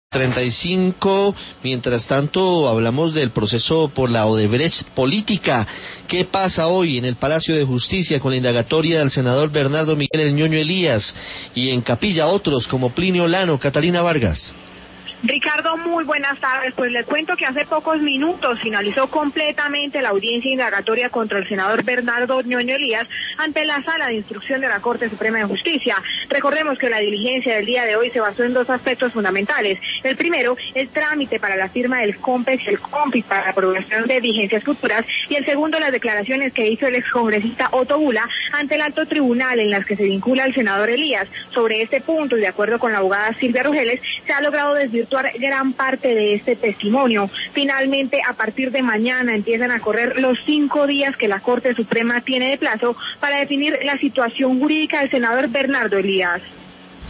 35. Mientras tanto, hablamos del proceso por la Odebrecht política. ¿Qué pasa hoy en el Palacio de Justicia con la indagatoria del senador Bernardo Miguel El Ñoño Elías y en Capilla otros como Plinio Lano, Catalina Vargas? Ricardo, muy buenas tardes. Pues les cuento que hace pocos minutos finalizó completamente la audiencia indagatoria contra el senador Bernardo Ñoño Elías ante la Sala de Instrucción de la Corte Suprema de Justicia. Recordemos que la diligencia del día de hoy se basó en dos aspectos fundamentales. El primero, el trámite para la firma del COMPEX y el COMPIS para la aprobación de vigencias futuras, y el segundo, las declaraciones que hizo el excongresista Otto Bula ante el alto tribunal en las que se vincula al senador Elías. Sobre este punto, y de acuerdo con la abogada Silvia Rugeles, se ha logrado desvirtuar gran parte de este testimonio. Finalmente, a partir de mañana empiezan a correr los 5 días que la Corte Suprema tiene de plazo para definir la situación jurídica del senador Bernardo Elías.